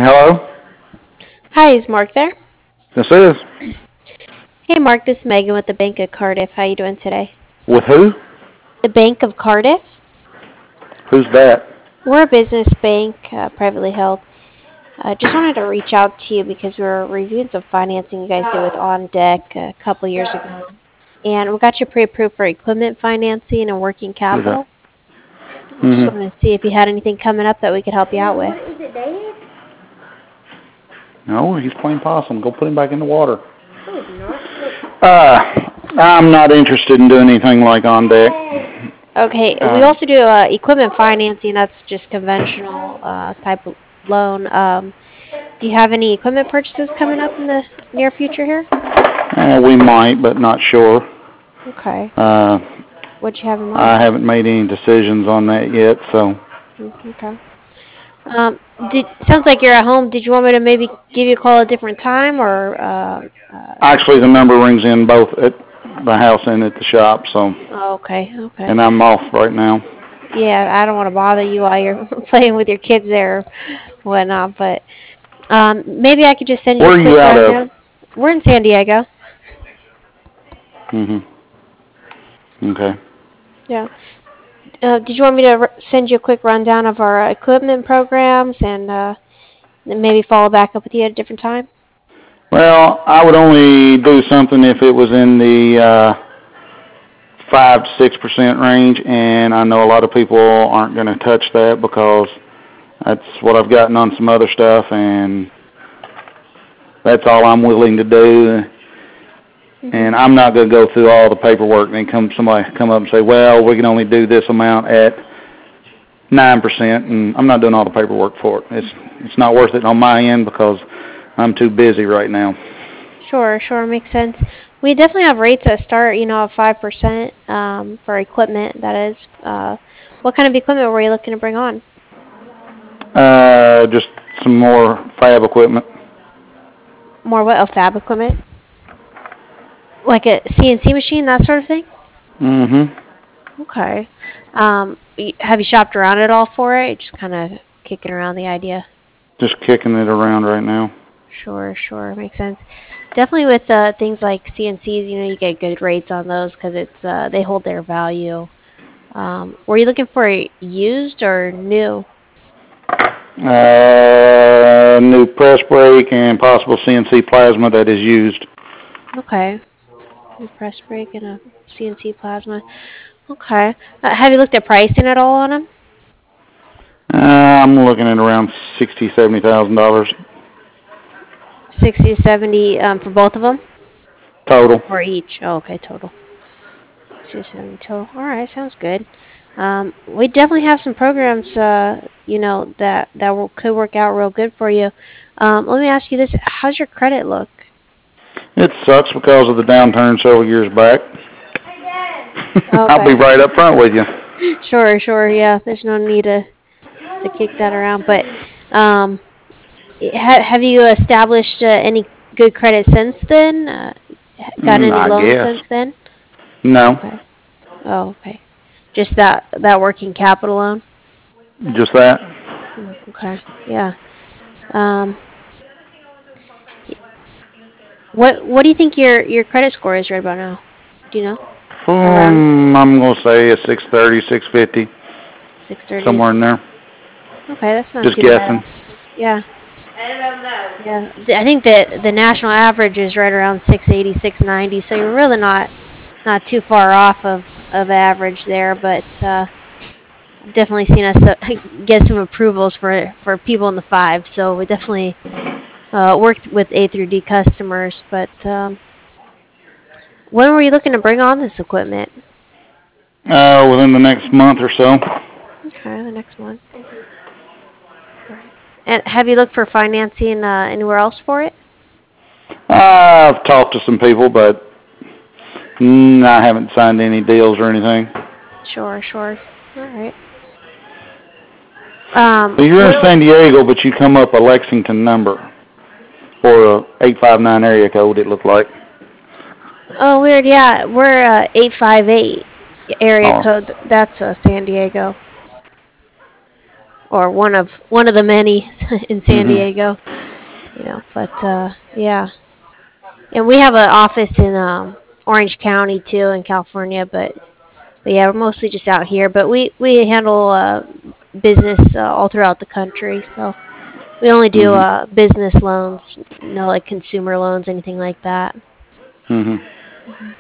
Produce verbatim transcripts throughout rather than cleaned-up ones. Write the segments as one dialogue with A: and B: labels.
A: Hello?
B: Hi, is Mark there?
A: This is.
B: Hey, Mark, this is Megan with the Bank of Cardiff. How you doing today?
A: With who?
B: The Bank of Cardiff.
A: Who's that?
B: We're a business bank, uh, privately held. I uh, just wanted to reach out to you because we were reviewing some financing you guys did with On Deck a couple years ago. And we got you pre-approved for equipment financing and working
A: Who's that?
B: capital. Just
A: Mm-hmm.
B: wanted to see if you had anything coming up that we could help you out with.
C: Is it Dad?
A: No, he's playing possum. Go put him back in the water.
C: No, it's not. Look.
A: Uh, I'm not interested in doing anything like On Deck.
B: Okay,
A: Uh,
B: we also do uh, equipment financing. That's just conventional uh, type of loan. Um, do you have any equipment purchases coming up in the near future here?
A: uh, we might, but not sure.
B: Okay.
A: Uh,
B: What you have in mind?
A: I haven't made any decisions on that yet, so.
B: Okay. Um, did, sounds like you're at home. Did you want me to maybe give you a call at a different time, or? Uh, uh,
A: Actually, the number rings in both at the house and at the shop, so.
B: oh, okay, okay.
A: And I'm off right now.
B: Yeah, I don't want to bother you while you're playing with your kids there or whatnot, but um, maybe I could just send you
A: Where
B: a
A: are
B: quick
A: you out of?
B: rundown. We're in San Diego.
A: Mm-hmm. Okay.
B: Yeah. Uh, did you want me to r- send you a quick rundown of our uh, equipment programs and uh, then maybe follow back up with you at a different time?
A: Well, I would only do something if it was in the uh, five to six percent range, and I know a lot of people aren't going to touch that because that's what I've gotten on some other stuff, and that's all I'm willing to do.
B: Mm-hmm.
A: And I'm not going to go through all the paperwork and then come somebody come up and say, well, we can only do this amount at nine percent, and I'm not doing all the paperwork for it. It's it's not worth it on my end because I'm too busy right now.
B: Sure, sure, makes sense. We definitely have rates that start, you know, at five percent um, for equipment, that is. Uh, what kind of equipment were you looking to bring on?
A: Uh, just some more fab equipment.
B: More what? Oh, fab equipment? Like a C N C machine, that sort of thing?
A: Mm-hmm.
B: Okay. Um, y- have you shopped around at all for it? Just kind of kicking around the idea?
A: Just kicking it around right now.
B: Sure, sure, makes sense. Definitely with uh, things like C N Cs, you know, you get good rates on those because it's uh, they hold their value. Um, were you looking for a used or new?
A: Uh, new press brake and possible C N C plasma that is used.
B: Okay. New press brake and a C N C plasma. Okay. Uh, have you looked at pricing at all on them?
A: Uh, I'm looking at around sixty, seventy thousand dollars
B: Sixty, seventy um, for both of them,
A: total.
B: or each? Oh, okay, total. Sixty, seventy total. All right, sounds good. Um, we definitely have some programs, uh, you know, that that will, could work out real good for you. Um, let me ask you this: how's your credit look?
A: It sucks because of the downturn several years back. I'll be
B: Okay.
A: right up front with you.
B: Sure, sure. Yeah, there's no need to to kick that around. But um, ha- have you established uh, any good credit since then? Uh, got
A: Mm,
B: any
A: I
B: loans
A: guess.
B: since then?
A: No,
B: Okay. Oh, okay. Just that that working capital loan.
A: just that.
B: Mm, okay. Yeah. Um, what what do you think your your credit score is right about now? Do you know? Around
A: Um, I'm going to say a six thirty, six fifty,
B: six thirty.
A: somewhere in there.
B: Okay, that's not
A: Just
B: too bad.
A: guessing.
B: Yeah.
C: I don't know.
B: Yeah. Th- I think that the national average is right around six eighty, six ninety. So you're really not not too far off of of average there, but uh, I've definitely seen us uh, get some approvals for for people in the five. So we definitely uh, worked with A through D customers. But um, when were you looking to bring on this equipment?
A: Uh, within the next month or so.
B: Okay, the next one. Right. And have you looked for financing uh, anywhere else for it?
A: I've talked to some people, but mm, I haven't signed any deals or anything.
B: Sure, sure. All right. Um,
A: So you're in
B: what,
A: San Diego, but you come up a Lexington number or a eight five nine area code, it looked like.
B: oh, weird. Yeah, we're uh, eight five eight area
A: Oh,
B: code. That's uh, San Diego. or one of one of the many in San
A: Mhm.
B: Diego. You know, but uh, yeah, and we have an office in um, Orange County too in California, but but yeah, we're mostly just out here. But we we handle uh, business uh, all throughout the country, so we only do
A: Mhm.
B: uh, business loans, no like consumer loans, anything like that.
A: Mhm.
B: hmm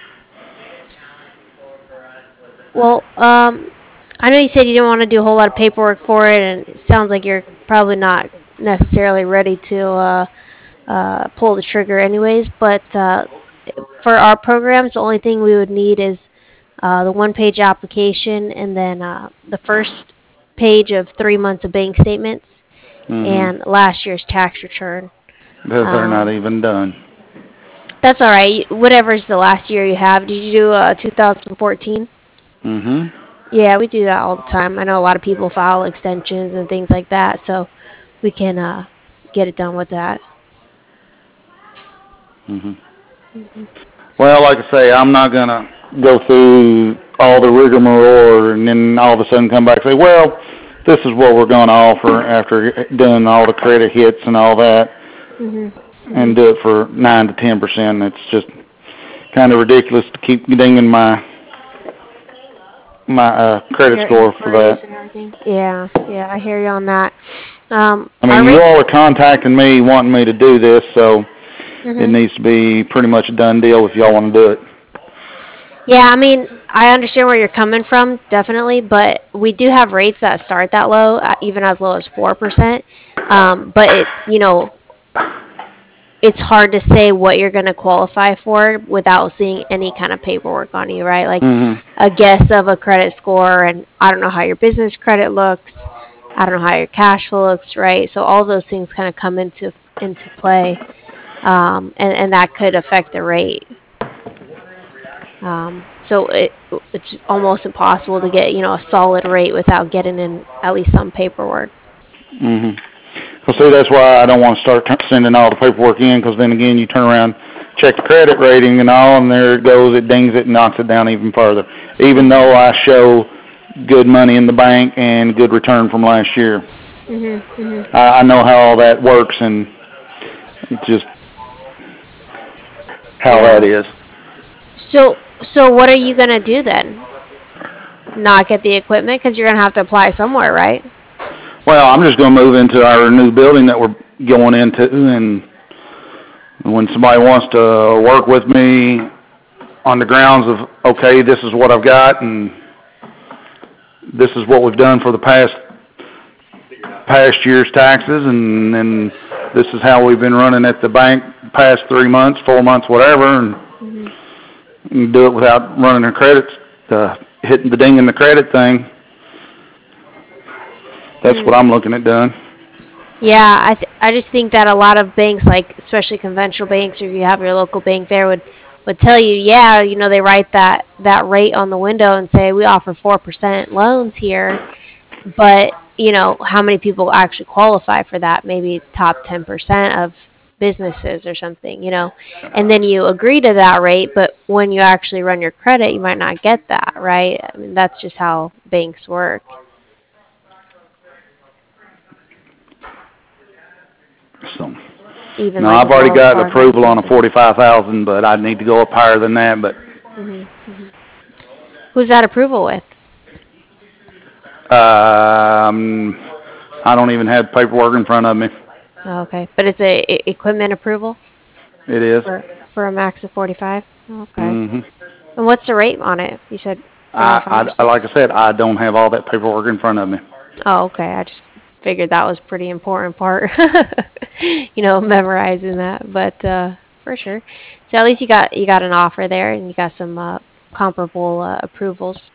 B: Well, um, I know you said you didn't want to do a whole lot of paperwork for it, and it sounds like you're probably not necessarily ready to uh, uh, pull the trigger, anyways. But uh, for our programs, the only thing we would need is uh, the one-page application, and then uh, the first page of three months of bank statements
A: Mhm.
B: and last year's tax return.
A: They're they're not
B: Um,
A: even done.
B: that's all right. Whatever's the last year you have. Did you do uh, two thousand fourteen?
A: Mhm.
B: Yeah, we do that all the time. I know a lot of people file extensions and things like that, so we can uh, get it done with that.
A: Mhm.
B: hmm
A: Well, like I say, I'm not gonna go through all the rigmarole and then all of a sudden come back and say, well, this is what we're going to offer after doing all the credit hits and all that,
B: hmm hmm
A: and do it for nine to ten percent. It's just kind of ridiculous to keep dinging my my uh, credit
B: Your
A: score for that.
B: inquiries and everything. Yeah, yeah, I hear you on that. Um,
A: I
B: our
A: mean, you all
B: rates.
A: are contacting me wanting me to do this, so it
B: hmm
A: needs to be pretty much a done deal if y'all want to do it.
B: Yeah, I mean, I understand where you're coming from, definitely, but we do have rates that start that low, uh, even as low as four percent. Um, but it, you know, it's hard to say what you're going to qualify for without seeing any kind of paperwork on you, right? Like
A: Mhm.
B: a guess of a credit score, and I don't know how your business credit looks. I don't know how your cash flow looks, right? So all those things kind of come into into play, um, and and that could affect the rate. Um, so it it's almost impossible to get you know a solid rate without getting in at least some paperwork.
A: Mhm. Well, see, that's why I don't want to start t- sending all the paperwork in, because then again, you turn around, check the credit rating and all, and there it goes. It dings it and knocks it down even further. Even though I show good money in the bank and good return from last year,
B: Mhm. Mhm.
A: I, I know how all that works, and it's just how that
B: Yeah.
A: is.
B: So so what are you gonna do then? Not get the equipment because you're gonna have to apply somewhere, right?
A: Well, I'm just going to move into our new building that we're going into, and when somebody wants to work with me on the grounds of, okay, this is what I've got, and this is what we've done for the past past year's taxes, and then this is how we've been running at the bank past three months, four months, whatever, and,
B: Mhm.
A: and do it without running a credit, uh, hitting the ding in the credit thing. That's what
B: Hmm.
A: I'm looking at doing.
B: Yeah, I th- I just think that a lot of banks, like especially conventional banks, or if you have your local bank there, would would tell you, yeah, you know, they write that that rate on the window and say we offer four percent loans here, but you know how many people actually qualify for that? Maybe top ten percent of businesses or something, you know, and then you agree to that rate, but when you actually run your credit, you might not get that, right? I mean, that's just how banks work.
A: So,
B: Even
A: no,
B: like
A: I've
B: with
A: already
B: Wells
A: got
B: Fargo and
A: approval on a
B: something.
A: forty-five thousand, but I need to go up higher than that. But
B: hmm hmm Who's that approval with?
A: um, I don't even have paperwork in front of me.
B: Oh, okay, but it's a, e- equipment approval
A: It is.
B: for for a max of forty-five. Okay,
A: Mm-hmm.
B: and what's the rate on it? You said around five
A: I,
B: or
A: I, like
B: six.
A: I said, I don't have all that paperwork in front of me.
B: Oh, okay. I just figured that was pretty important part. you know, memorizing that, but uh, for sure. So at least you got you got an offer there, and you got some uh, comparable uh, approvals.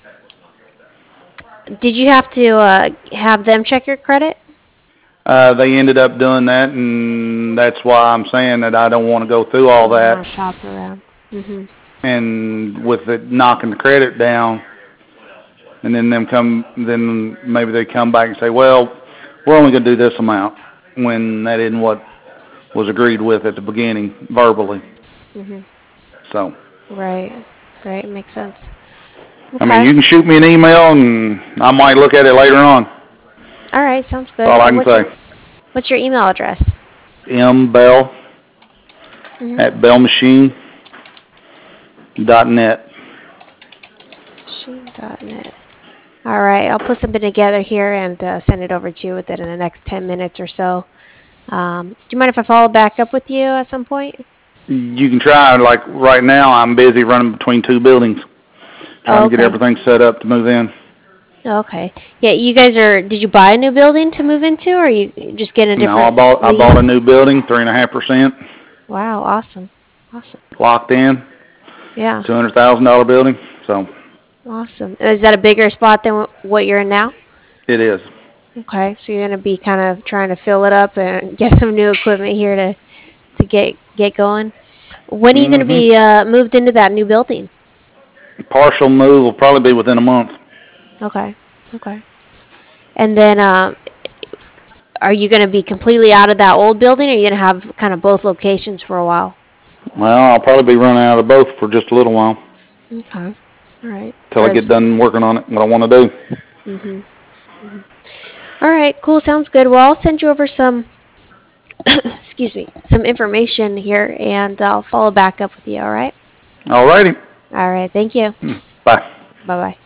B: Did you have to uh, have them check your credit?
A: Uh, they ended up doing that, and that's why I'm saying that I don't want to go through all
B: You don't
A: that.
B: want to shop around. Mhm.
A: And with it knocking the credit down, and then them come, then maybe they come back and say, well, we're only going to do this amount, when that isn't what was agreed with at the beginning verbally.
B: Mhm.
A: So,
B: Right. Right. Makes sense.
A: I mean,
B: Okay.
A: you can shoot me an email, and I might look at it later on.
B: All right, sounds good.
A: That's all I
B: And
A: can
B: what's
A: say.
B: your, what's your email address?
A: mbell
B: Mm-hmm.
A: at bellmachine dot net.
B: Machine dot net. All right, I'll put something together here and uh, send it over to you within the next ten minutes or so. Um, do you mind if I follow back up with you at some point?
A: You can try. Like right now, I'm busy running between two buildings, trying
B: Oh,
A: to get
B: okay.
A: everything set up to move in.
B: Okay. Yeah, you guys are. Did you buy a new building to move into, or are you just getting a
A: No, I
B: different
A: bought I
B: lease?
A: bought a new building, three and a half percent,
B: Wow, awesome, awesome.
A: locked in,
B: Yeah,
A: two hundred thousand dollar building. So
B: awesome. Is that a bigger spot than wh- what you're in now?
A: it is.
B: Okay, so you're gonna be kind of trying to fill it up and get some new equipment here to to get get going. When are you gonna
A: hmm
B: be uh, moved into that new building?
A: Partial move will probably be within a month.
B: Okay, okay. And then, um, are you gonna be completely out of that old building, or are you gonna have kind of both locations for a while?
A: Well, I'll probably be running out of both for just a little while
B: Okay, all right.
A: till I get done working on it. What I want to do.
B: Mm-hmm. Mm-hmm. All right, cool. Sounds good. Well, I'll send you over some, excuse me, some information here, and I'll follow back up with you. All right.
A: All righty.
B: All right. Thank you.
A: Bye.
B: Bye bye.